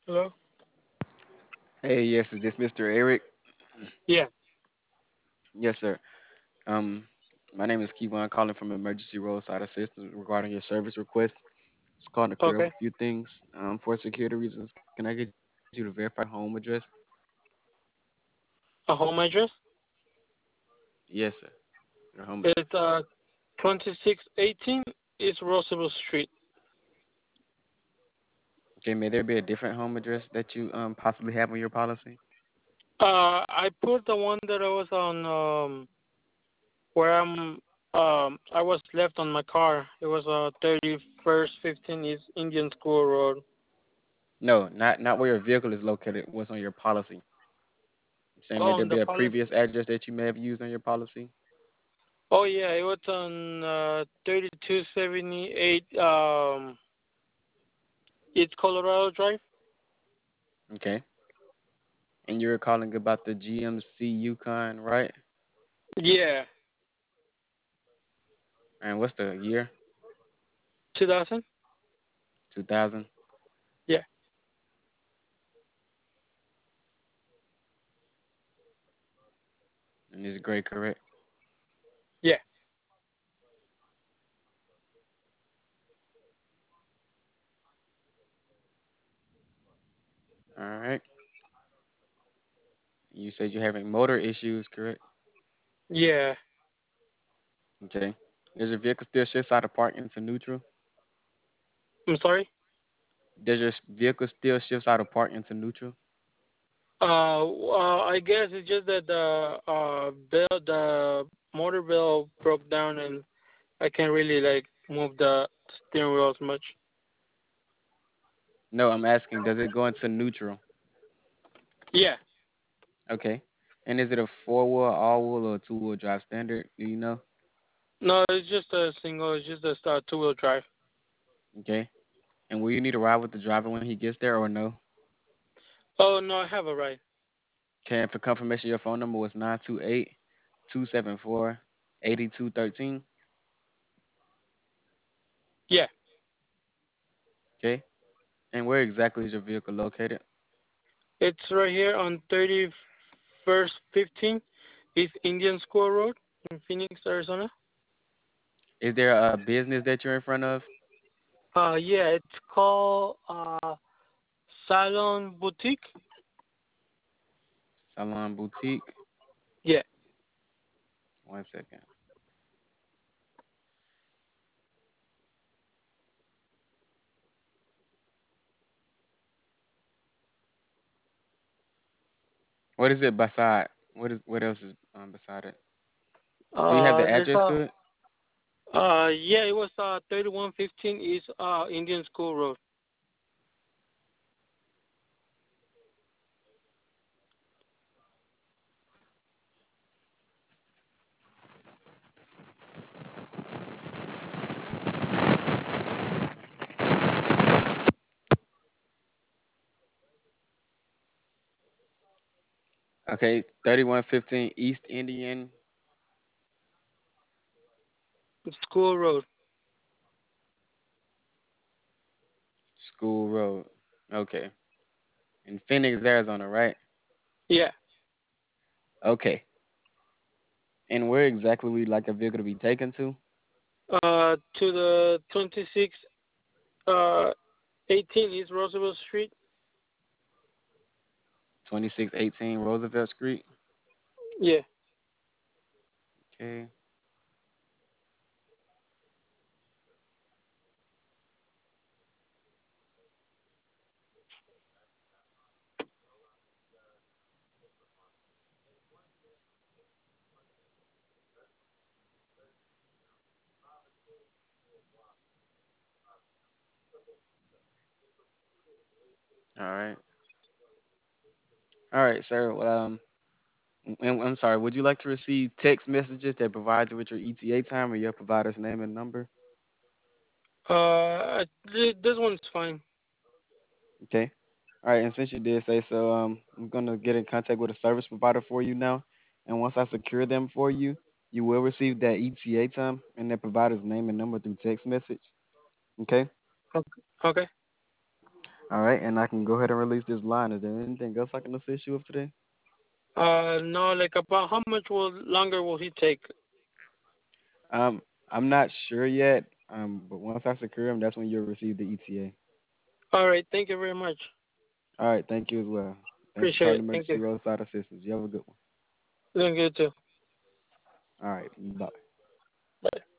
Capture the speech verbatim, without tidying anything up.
Hello? Hey, yes, is this mister Eric? Yeah. Yes, sir. Um, my name is Kevon calling from Emergency Roadside Assistance regarding your service request. Just calling to clear up a Okay. few things. Um, for security reasons, can I get you to verify your home address? A home address? Yes, sir. Your home address. It's uh twenty-six eighteen East Roosevelt Street. Okay, may there be a different home address that you um possibly have on your policy? Uh, I put the one that I was on um where I'm um I was left on my car. It was uh thirty-first fifteen East Indian School Road. No, not not where your vehicle is located. What's on your policy? I'm saying, may Oh, there on be the a policy. previous address that you may have used on your policy? Oh yeah, it was on uh thirty-two seventy-eight um East Colorado Drive. Okay. And you're calling about the G M C Yukon, right? Yeah. And what's the year? two thousand? two thousand. Yeah. And it's gray, correct? Yeah. All right. You said you're having motor issues, correct? Yeah. Okay. Does your vehicle still shift out of park into neutral? I'm sorry? Does your s- vehicle still shifts out of park into neutral? Uh, uh, I guess it's just that the uh bell, the motor bell broke down, and I can't really like move the steering wheel as much. No, I'm asking, does it go into neutral? Yeah. Okay. And is it a four wheel, all wheel, or two wheel drive standard? Do you know? No, it's just a single. It's just a uh, two wheel drive. Okay. And will you need a ride with the driver when he gets there or no? Oh no, I have a ride. Okay. And for confirmation, your phone number was nine two eight, two seven four, eight two one three. Yeah. Okay. And where exactly is your vehicle located? It's right here on thirty first fifteen East Indian School Road in Phoenix, Arizona. Is there a business that you're in front of? Uh, yeah, it's called uh Salon Boutique. Salon Boutique. Yeah. One second. What is it beside? What is what else is um, beside it? Do you have Uh, the there's address a to it? uh yeah, it was uh thirty one fifteen East uh Indian School Road. Okay, thirty-one fifteen East Indian School Road. School Road. Okay. In Phoenix, Arizona, right? Yeah. Okay. And where exactly would you like a vehicle to be taken to? Uh, to the twenty-six uh eighteen East Roosevelt Street. twenty-six eighteen Roosevelt Street. Yeah. Okay. All right. All right, sir. Well, um, I'm, I'm sorry. Would you like to receive text messages that provide you with your E T A time or your provider's name and number? Uh, th- this one's fine. Okay. All right. And since you did say so, um, I'm gonna get in contact with a service provider for you now. And once I secure them for you, you will receive that E T A time and that provider's name and number through text message. Okay. Okay. Okay. All right, and I can go ahead and release this line. Is there anything else I can assist you with today? Uh, no, like about how much will longer will he take? Um, I'm not sure yet. Um, but once I secure him, that's when you'll receive the E T A. All right, thank you very much. All right, thank you as well. Thanks for Appreciate calling it. Thank Emergency you. Roadside Assistance. You have a good one. Thank you too. All right, bye. Bye.